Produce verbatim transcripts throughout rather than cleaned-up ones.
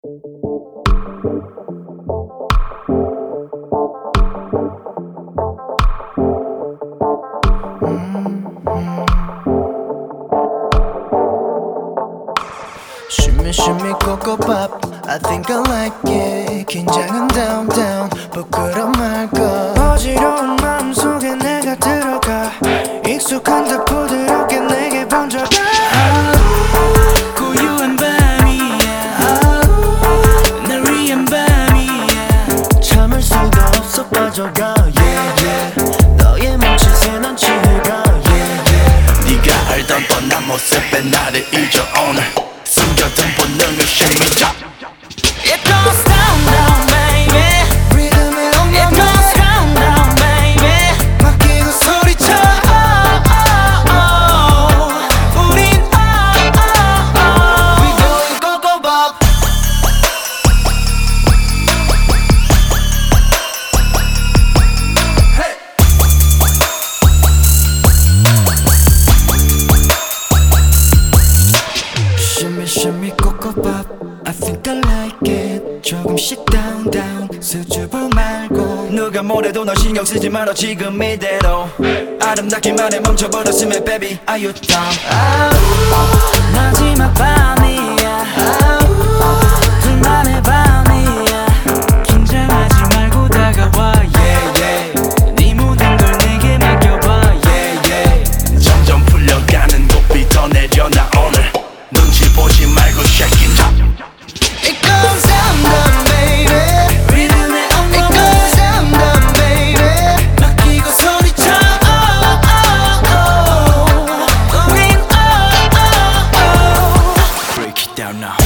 Shimmy shimmy cocoa pop I think I like it 긴장은 down down 부끄럼 말고 어지러운 마음속에 내가 들어가 익숙한 듯 부드럽게 내게 번져가 ah, 고요한 밤이야 ah, 날 위한 밤이야 참을 수가 없어 빠져가 yeah yeah 너의 몸짓에 난 취해가 yeah yeah 네가 알던 뻔한 모습에 나를 잊어 오늘 숨겨둔 본능을 심리자 It goes down down baby 리듬에 엉망 It goes down down baby 맡기고 소리쳐 oh, oh, oh. 우린 oh, oh, oh. We going go go pop hey. Shimmy shimmy cocoa pop I think I like it 조금씩 down down 수줍어 말고 누가 뭐래도 너 신경 쓰지 말아 지금 이대로 아름답기만 해 멈춰버렸으면 baby are you down ah, 마지막 밤이야 ah, 둘만의 밤이야 긴장하지 말고 다가와 yeah yeah 네 모든 걸 내게 맡겨봐 yeah yeah 점점 풀려가는 높이 더 내려놔 오늘 눈치 보지 말고 shake it up It goes down down baby 리듬에 엉망 It goes down down baby 맡기고 소리쳐 oh, oh, oh. 우린 oh, oh, oh. Break it down now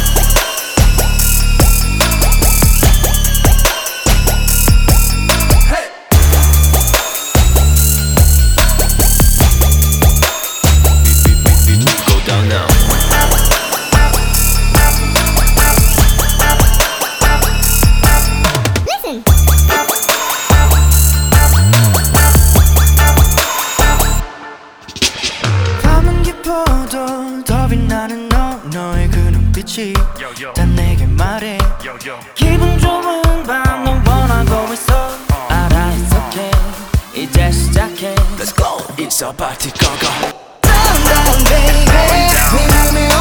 hey. Go down now 밤은 깊어도 더 빛나는 너 너의 그 눈빛이 다 내게 말해 기분 좋은 밤 너 원하고 있어 알아 it's okay 이제 시작해 Let's go It's a party go go Down down baby